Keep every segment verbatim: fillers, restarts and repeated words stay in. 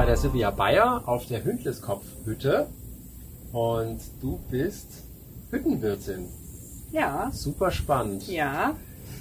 bei der Silvia Bayer auf der Hündliskopf-Hütte und du bist Hüttenwirtin. Ja. Super spannend. Ja.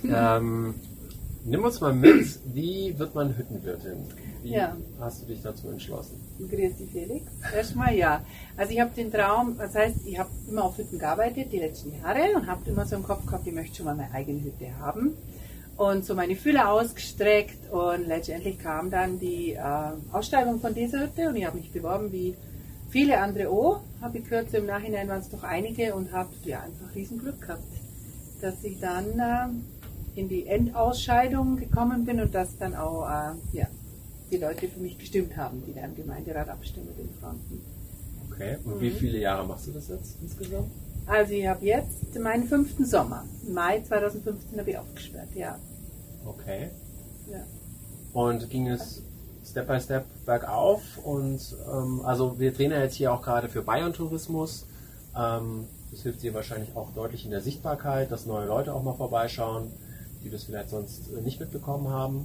Ähm, nimm uns mal mit, wie wird man Hüttenwirtin? Wie ja. hast du dich dazu entschlossen? Grüß dich, Felix. Erstmal ja. Also ich habe den Traum, das heißt, ich habe immer auf Hütten gearbeitet, die letzten Jahre, und habe immer so im Kopf gehabt, ich möchte schon mal meine eigene Hütte haben. Und so meine Fühler ausgestreckt und letztendlich kam dann die äh, Ausschreibung von dieser Hütte und ich habe mich beworben wie viele andere auch. Habe ich gehört, so im Nachhinein waren es doch einige und habe ja einfach riesen Glück gehabt, dass ich dann äh, in die Endausscheidung gekommen bin und dass dann auch äh, ja, die Leute für mich gestimmt haben, die da im Gemeinderat abstimmen in Franken. Okay, und mhm. wie viele Jahre machst du das jetzt insgesamt? Also ich habe jetzt meinen fünften Sommer. Im Mai zweitausendfünfzehn habe ich aufgesperrt, ja. Okay. Ja. Und ging es Step by Step bergauf und ähm, also wir drehen ja jetzt hier auch gerade für Bayern Tourismus. Ähm, das hilft dir wahrscheinlich auch deutlich in der Sichtbarkeit, dass neue Leute auch mal vorbeischauen, die das vielleicht sonst nicht mitbekommen haben.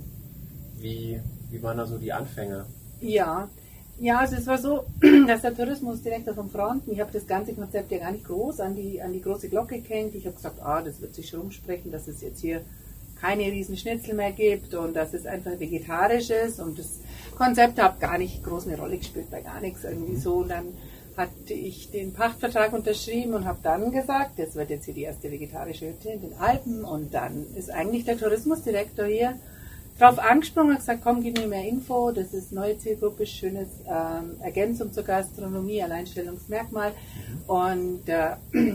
Wie, wie waren da so die Anfänge? Ja, ja, also es war so, dass der Tourismusdirektor von Franken, ich habe das ganze Konzept ja gar nicht groß an die, an die große Glocke gehängt. Ich habe gesagt, ah, das wird sich schon rumsprechen, dass es jetzt hier keine riesen Schnitzel mehr gibt und dass es einfach vegetarisch ist, und das Konzept hat gar nicht groß eine Rolle gespielt, bei gar nichts irgendwie so. Und dann hatte ich den Pachtvertrag unterschrieben und habe dann gesagt, das wird jetzt hier die erste vegetarische Hütte in den Alpen, und dann ist eigentlich der Tourismusdirektor hier drauf angesprungen und gesagt, komm, gib mir mehr Info, das ist neue Zielgruppe, schönes ähm, Ergänzung zur Gastronomie, Alleinstellungsmerkmal. Mhm. Und äh,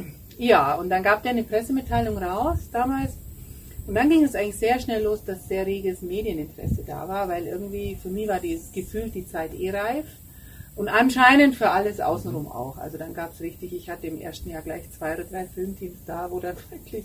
ja, und dann gab der eine Pressemitteilung raus damals, und dann ging es eigentlich sehr schnell los, dass sehr reges Medieninteresse da war, weil irgendwie für mich war dieses Gefühl, die Zeit eh reif, und anscheinend für alles außenrum auch. Also dann gab es richtig, ich hatte im ersten Jahr gleich zwei oder drei Filmteams da, wo dann wirklich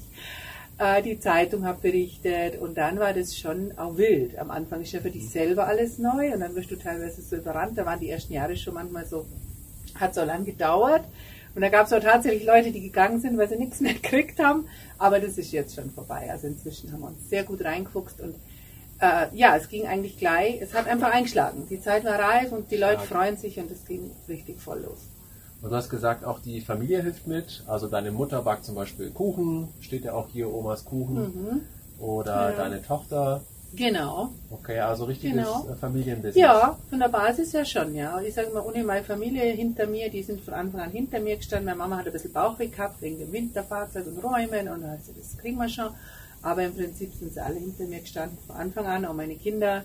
die Zeitung hat berichtet, und dann war das schon auch wild. Am Anfang ist ja für dich selber alles neu und dann wirst du teilweise so überrannt. Da waren die ersten Jahre schon manchmal so, hat so lange gedauert, und da gab es auch tatsächlich Leute, die gegangen sind, weil sie nichts mehr gekriegt haben, aber das ist jetzt schon vorbei. Also inzwischen haben wir uns sehr gut reingefuchst und äh, ja, es ging eigentlich gleich, es hat einfach eingeschlagen. Die Zeit war reif und die Leute freuen sich und es ging richtig voll los. Und du hast gesagt, auch die Familie hilft mit. Also deine Mutter backt zum Beispiel Kuchen, steht ja auch hier Omas Kuchen. Mhm. Oder ja. Deine Tochter. Genau. Okay, also richtiges genau. Familienbusiness. Ja, von der Basis ja schon, ja. Ich sage mal, ohne meine Familie hinter mir, die sind von Anfang an hinter mir gestanden. Meine Mama hat ein bisschen Bauchweh gehabt wegen dem Winterfahrzeug und Räumen, und also das kriegen wir schon. Aber im Prinzip sind sie alle hinter mir gestanden von Anfang an, auch meine Kinder.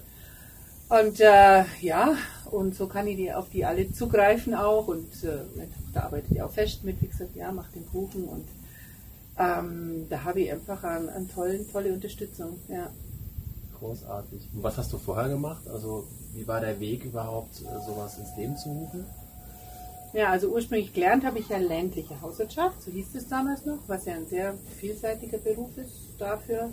Und äh, ja, und so kann ich die, auf die alle zugreifen auch. Und äh, meine Tochter arbeitet ja auch fest mit, wie gesagt, ja, macht den Kuchen. Und ähm, da habe ich einfach eine, eine tolle, tolle Unterstützung. Ja. Großartig. Und was hast du vorher gemacht? Also wie war der Weg überhaupt, sowas ins Leben zu rufen? Ja, also ursprünglich gelernt habe ich ja ländliche Hauswirtschaft, so hieß es damals noch, was ja ein sehr vielseitiger Beruf ist dafür.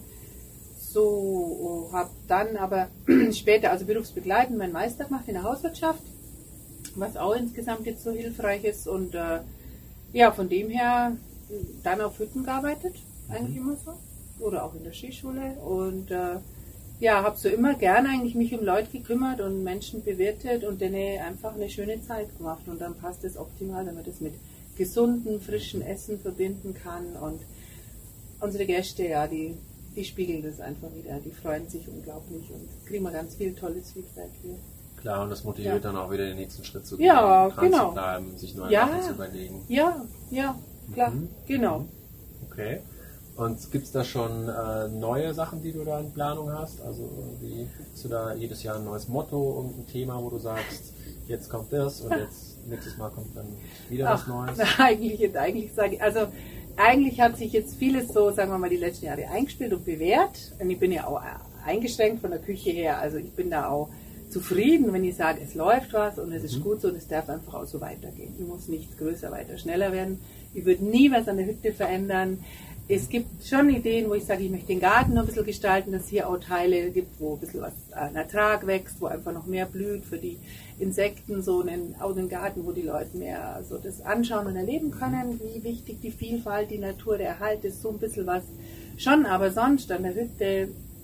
So, habe dann aber später, also berufsbegleitend, meinen Meister gemacht in der Hauswirtschaft, was auch insgesamt jetzt so hilfreich ist, und äh, ja, von dem her dann auf Hütten gearbeitet, eigentlich immer so, oder auch in der Skischule, und äh, ja, habe so immer gerne eigentlich mich um Leute gekümmert und Menschen bewirtet und denen einfach eine schöne Zeit gemacht, und dann passt es optimal, wenn man das mit gesundem, frischen Essen verbinden kann, und unsere Gäste, ja, die Die spiegeln das einfach wieder, die freuen sich unglaublich und kriegen wir ganz viel tolles Feedback hier. Klar, und das motiviert ja. dann auch wieder den nächsten Schritt zu gehen, ja, dran genau. zu bleiben, sich neue ja. Sachen zu überlegen. Ja, ja, klar, mhm. genau. Okay. Und gibt es da schon äh, neue Sachen, die du da in Planung hast? Also irgendwie hast du da jedes Jahr ein neues Motto, irgendein Thema, wo du sagst, jetzt kommt das und jetzt nächstes Mal kommt dann wieder Ach, was Neues? Na, eigentlich, eigentlich sage ich, also eigentlich hat sich jetzt vieles so, sagen wir mal, die letzten Jahre eingespielt und bewährt. Und ich bin ja auch eingeschränkt von der Küche her. Also ich bin da auch zufrieden, wenn ich sage, es läuft was und es ist mhm. gut so, und es darf einfach auch so weitergehen. Ich muss nicht größer, weiter, schneller werden. Ich würde nie was an der Hütte verändern. Es gibt schon Ideen, wo ich sage, ich möchte den Garten noch ein bisschen gestalten, dass es hier auch Teile gibt, wo ein bisschen was an Ertrag wächst, wo einfach noch mehr blüht für die Insekten, so einen, auch einen Garten, wo die Leute mehr so das anschauen und erleben können, wie wichtig die Vielfalt, die Natur, der Erhalt ist, so ein bisschen was schon, aber sonst an der Hütte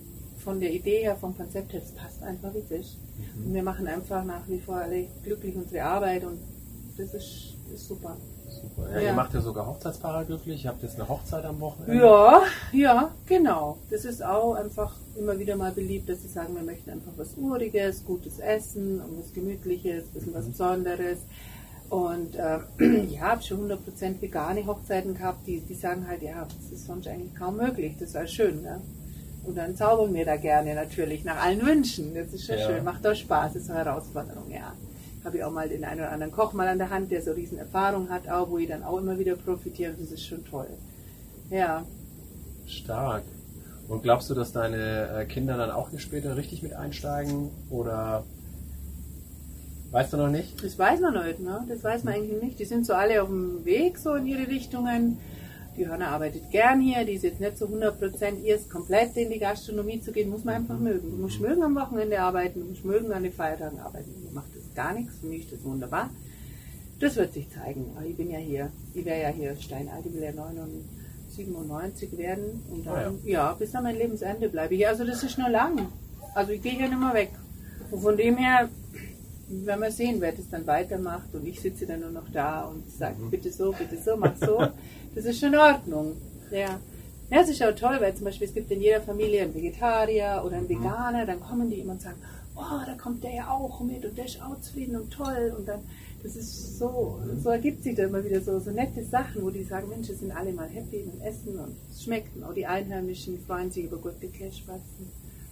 von der Idee her, vom Konzept her, das passt einfach wie Fisch. Mhm. Und wir machen einfach nach wie vor alle glücklich unsere Arbeit und das ist, ist super. Super. Ja, ja. Ihr macht ja sogar Hochzeitspaare glücklich. Ihr habt jetzt eine Hochzeit am Wochenende. Ja, ja, genau. Das ist auch einfach immer wieder mal beliebt, dass sie sagen, wir möchten einfach was Uriges, gutes Essen und was Gemütliches, ein bisschen mhm. was Besonderes. Und äh, ja, habe schon hundert Prozent vegane Hochzeiten gehabt, die, die sagen halt, ja, das ist sonst eigentlich kaum möglich, das ist halt schön. Ne? Und dann zaubern wir da gerne natürlich, nach allen Wünschen. Das ist schon ja. schön, macht auch Spaß, das ist eine Herausforderung, ja. Habe ich auch mal den einen oder anderen Koch mal an der Hand, der so riesen Erfahrung hat, auch, wo ich dann auch immer wieder profitiere. Das ist schon toll. Ja. Stark. Und glaubst du, dass deine Kinder dann auch hier später richtig mit einsteigen? Oder weißt du noch nicht? Das weiß man nicht, ne? Das weiß man eigentlich nicht. Die sind so alle auf dem Weg, so in ihre Richtungen. Die Hörner arbeitet gern hier, die ist jetzt nicht so hundert Prozent erst komplett in die Gastronomie zu gehen, muss man einfach mögen. Du musst mögen am Wochenende arbeiten, du musst mögen an den Feiertagen arbeiten. Ich mache das gar nichts, für mich ist das wunderbar. Das wird sich zeigen. Ich bin ja hier, ich wäre ja hier steinalt, ich will ja siebenundneunzig werden und dann, oh ja. ja, bis an mein Lebensende bleibe ich hier. Also das ist nur lang. Also ich gehe hier nicht mehr weg. Und von dem her, werden wir sehen, wer das dann weitermacht und ich sitze dann nur noch da und sage, mhm. bitte so, bitte so, mach so. Das ist schon in Ordnung. Ja. Ja, es ist auch toll, weil zum Beispiel es gibt in jeder Familie einen Vegetarier oder einen Veganer, dann kommen die immer und sagen, oh, da kommt der ja auch mit und der ist auch zufrieden und toll und dann, das ist so, so ergibt sich da immer wieder so, so nette Sachen, wo die sagen, Mensch, es sind alle mal happy und essen und es schmeckt und auch die Einheimischen freuen sich über gute Kässpatzen.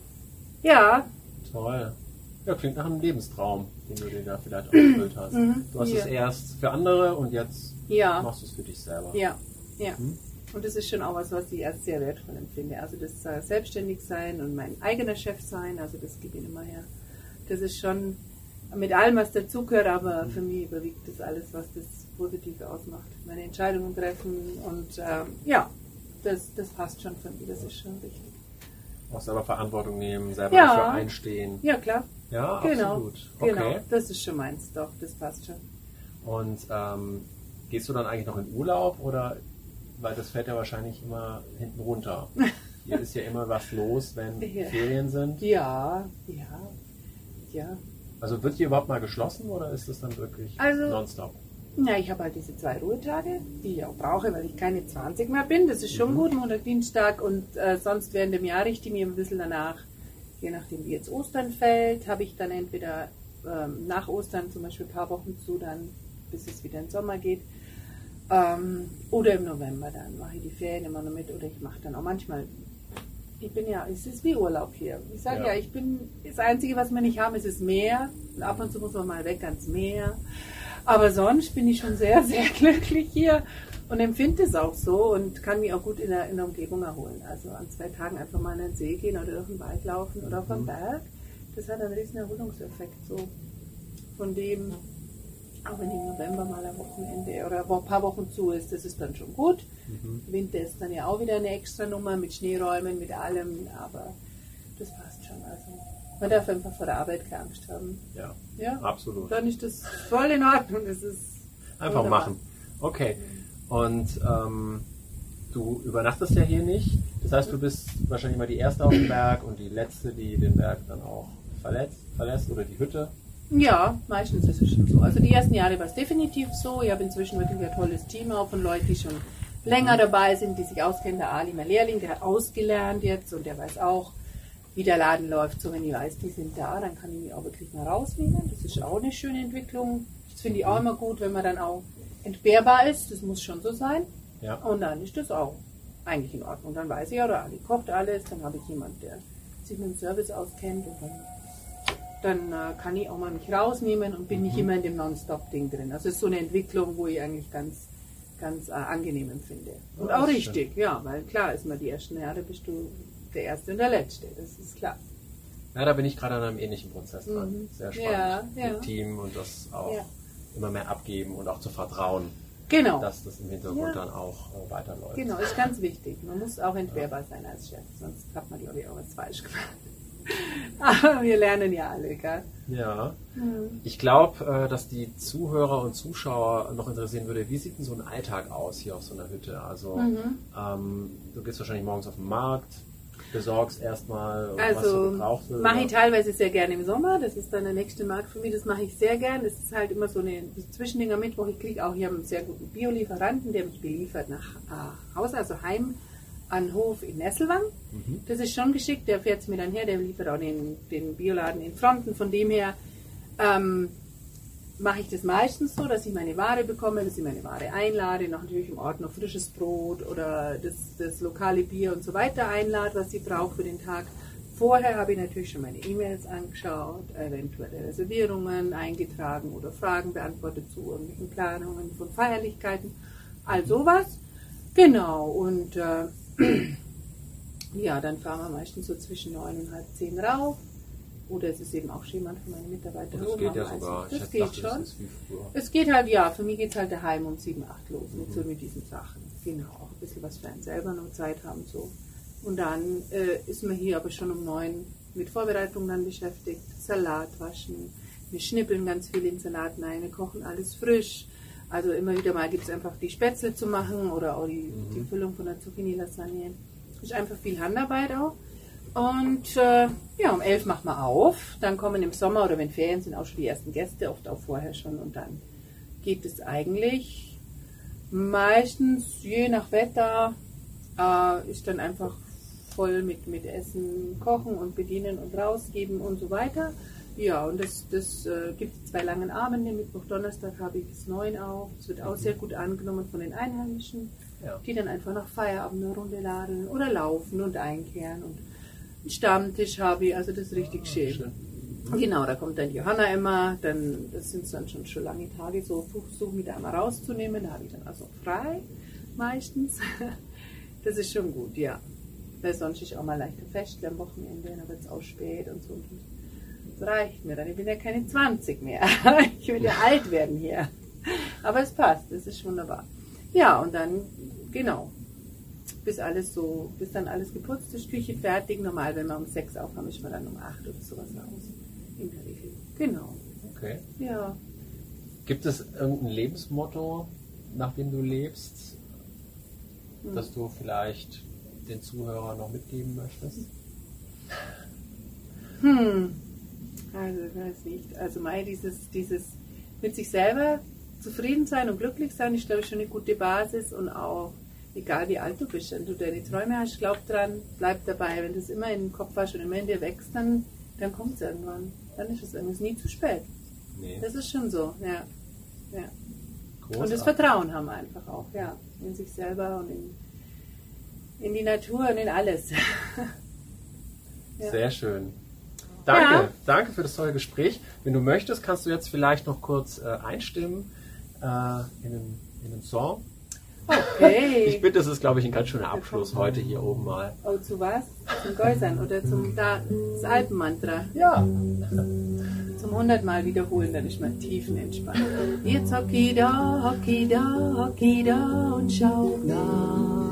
Ja. Toll. Ja, klingt nach einem Lebenstraum, den du dir da vielleicht auch erfüllt hast. Mhm. Du hast ja. es erst für andere und jetzt ja. machst du es für dich selber. Ja, ja. Mhm. Und das ist schon auch was, was ich als sehr wertvoll empfinde. Also das äh, selbstständig sein und mein eigener Chef sein, also das gebe ich immer her. Das ist schon mit allem, was dazugehört, aber mhm. für mich überwiegt das alles, was das Positive ausmacht. Meine Entscheidungen treffen und ähm, ja, das, das passt schon für mich, das ist schon richtig. Auch selber Verantwortung nehmen, selber ja. dafür einstehen. Ja, klar. Ja, genau. absolut. Okay. Genau, das ist schon meins, doch, das passt schon. Und ähm, gehst du dann eigentlich noch in Urlaub oder, weil das fällt ja wahrscheinlich immer hinten runter. Hier ist ja immer was los, wenn ja. Ferien sind. Ja, ja, ja. Also wird hier überhaupt mal geschlossen oder ist das dann wirklich also, nonstop? Ja, ich habe halt diese zwei Ruhetage, die ich auch brauche, weil ich keine zwanzig mehr bin. Das ist schon mhm. gut, Montag, Dienstag und äh, sonst während dem Jahr richte ich mir ein bisschen danach. Je nachdem, wie jetzt Ostern fällt, habe ich dann entweder ähm, nach Ostern zum Beispiel ein paar Wochen zu, dann bis es wieder in den Sommer geht. Ähm, oder im November dann mache ich die Ferien immer noch mit oder ich mache dann auch manchmal. Ich bin ja, es ist wie Urlaub hier. Ich sage ja. ja, ich bin, das Einzige, was wir nicht haben, ist das Meer. Und ab und zu muss man mal weg ans Meer. Aber sonst bin ich schon sehr, sehr glücklich hier und empfinde es auch so und kann mich auch gut in der, in der Umgebung erholen. Also an zwei Tagen einfach mal in den See gehen oder durch den Wald laufen oder auf den Berg. Das hat einen riesen Erholungseffekt. So von dem, auch wenn im November mal ein Wochenende oder ein paar Wochen zu ist, das ist dann schon gut. Mhm. Winter ist dann ja auch wieder eine extra Nummer mit Schneeräumen, mit allem, aber das passt schon. Also man darf einfach vor der Arbeit keine Angst haben. Ja, ja? absolut. Dann ist das voll in Ordnung. Das ist einfach wunderbar. Machen. Okay. Und ähm, du übernachtest ja hier nicht. Das heißt, du bist wahrscheinlich mal die Erste auf dem Berg und die Letzte, die den Berg dann auch verlässt, verlässt oder die Hütte. Ja, meistens ist es schon so. Also die ersten Jahre war es definitiv so. Ich habe inzwischen wirklich ein tolles Team auch von Leuten, die schon länger dabei sind, die sich auskennen. Der Ali, mein Lehrling, der hat ausgelernt jetzt und der weiß auch, wie der Laden läuft. So, wenn ich weiß, die sind da, dann kann ich mich auch wirklich mal rausnehmen. Das ist auch eine schöne Entwicklung. Das finde ich auch immer gut, wenn man dann auch entbehrbar ist. Das muss schon so sein. Ja. Und dann ist das auch eigentlich in Ordnung. Dann weiß ich ja, der Ali kocht alles. Dann habe ich jemanden, der sich mit dem Service auskennt. Und dann, dann äh, kann ich auch mal mich rausnehmen und bin mhm. nicht immer in dem Non-Stop-Ding drin. Also es ist so eine Entwicklung, wo ich eigentlich ganz, ganz äh, angenehm empfinde. Und oh, auch richtig, schön. Ja, weil klar ist man die ersten Jahre bist du der Erste und der Letzte, das ist klar. Ja, da bin ich gerade an einem ähnlichen Prozess dran. Mhm. Sehr spannend. Ja, ja. Mit Team und das auch ja. immer mehr abgeben und auch zu vertrauen, genau. dass das im Hintergrund ja. dann auch äh, weiterläuft. Genau, ist ganz wichtig. Man muss auch entbehrbar sein als Chef, sonst hat man, glaube ich, auch was falsch gemacht. Aber wir lernen ja alle, gell? Ja. Mhm. Ich glaube, äh, dass die Zuhörer und Zuschauer noch interessieren würde, wie sieht denn so ein Alltag aus hier auf so einer Hütte? Also, mhm. ähm, du gehst wahrscheinlich morgens auf den Markt. besorgst erstmal, was so Also gebraucht wird? mache ich oder? teilweise sehr gerne im Sommer. Das ist dann der nächste Markt für mich. Das mache ich sehr gern. Das ist halt immer so eine Zwischending am Mittwoch. Ich kriege auch hier einen sehr guten Biolieferanten, der mich beliefert nach äh, Hause, also heim an Hof in Nesselwang. Mhm. Das ist schon geschickt. Der fährt es mir dann her. Der liefert auch den, den Bioladen in Fronten. Von dem her ähm, mache ich das meistens so, dass ich meine Ware bekomme, dass ich meine Ware einlade, noch natürlich im Ort noch frisches Brot oder das, das lokale Bier und so weiter einlade, was sie braucht für den Tag. Vorher habe ich natürlich schon meine E-Mails angeschaut, eventuelle Reservierungen eingetragen oder Fragen beantwortet zu irgendwelchen Planungen von Feierlichkeiten, all sowas. Genau, und äh, ja, dann fahren wir meistens so zwischen neun und halb zehn rauf. Oder es ist eben auch schon jemand von meinen Mitarbeitern. Das geht ja sogar. Das Ich geht dachte, schon. das ist wie früher. Es geht halt, ja, für mich geht es halt daheim um sieben, acht los, mit Mhm. so mit diesen Sachen. Genau, auch ein bisschen was für einen selber noch Zeit haben, so. Und dann äh, ist man hier aber schon um neun mit Vorbereitung dann beschäftigt. Salat waschen, wir schnippeln ganz viel in Salat rein, wir kochen alles frisch. Also immer wieder mal gibt es einfach die Spätzle zu machen oder auch die, Mhm. die Füllung von der Zucchini-Lasagne. Ist einfach viel Handarbeit auch. Und äh, ja, um elf macht man auf. Dann kommen im Sommer oder wenn Ferien sind auch schon die ersten Gäste, oft auch vorher schon. Und dann geht es eigentlich meistens, je nach Wetter, äh, ist dann einfach voll mit, mit Essen, Kochen und Bedienen und rausgeben und so weiter. Ja, und das, das äh, gibt es zwei langen Abende. Mittwoch, Donnerstag habe ich bis neun auf. Es wird auch sehr gut angenommen von den Einheimischen, Ja. die dann einfach nach Feierabend eine Runde laden oder laufen und einkehren. Und einen Stammtisch habe ich, also das ist richtig schön. Schön. Genau, da kommt dann Johanna immer, dann, das sind dann schon, schon lange Tage, so versuche mich da mal rauszunehmen, da habe ich dann also frei, meistens. Das ist schon gut, ja. Weil sonst ist auch mal leichter Festle am Wochenende, dann wird es auch spät und so. Und das reicht mir dann, ich bin ja keine zwanzig mehr. Ich will ja alt werden hier. Aber es passt, das ist wunderbar. Ja, und dann, genau, bis alles so, bis dann alles geputzt ist, Küche fertig. Normal, wenn wir um sechs aufhaben, ist man dann um acht oder sowas raus. In der Regel. Genau. Okay. Ja. Gibt es irgendein Lebensmotto, nach dem du lebst, Hm. das du vielleicht den Zuhörern noch mitgeben möchtest? Hm. Also, ich weiß nicht. Also, mal dieses, dieses mit sich selber zufrieden sein und glücklich sein, ist, glaube ich, schon eine gute Basis. Und auch, egal wie alt du bist, wenn du deine Träume hast, glaub dran, bleib dabei. Wenn du es immer in den Kopf hast und immer in dir wächst, dann, dann kommt es irgendwann. Dann ist es irgendwas nie zu spät. Nee. Das ist schon so, ja. ja. Großartig. Und das Vertrauen haben wir einfach auch, ja. In sich selber und in, in die Natur und in alles. Ja. Sehr schön. Danke, Ja. danke für das tolle Gespräch. Wenn du möchtest, kannst du jetzt vielleicht noch kurz äh, einstimmen äh, in, einen, in einen Song. Okay. Ich finde, das ist, glaube ich, ein ganz schöner Abschluss heute hier oben mal. Oh, zu was? Zum Geusern oder zum da, das Alpenmantra? Ja. Zum hundertmal wiederholen, dann ist man tiefenentspannt. Jetzt hocki da, hocki da, hocki da und schau nach.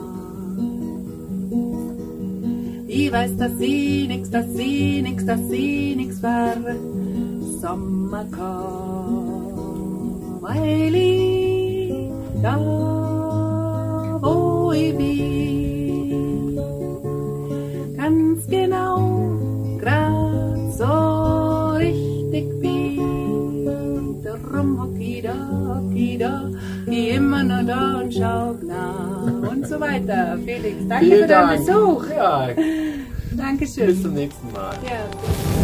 Ich weiß, dass sie nix, dass sie nix, dass sie nix war. Sommer kam, weil ich da, wo ich bin, ganz genau, grad so richtig bin. Darum hocki da, hocki da, geh immer noch da und schau nach und so weiter. Felix, danke Vielen für deinen Dank. Besuch. Ja, Dankeschön. bis zum nächsten Mal. Ja.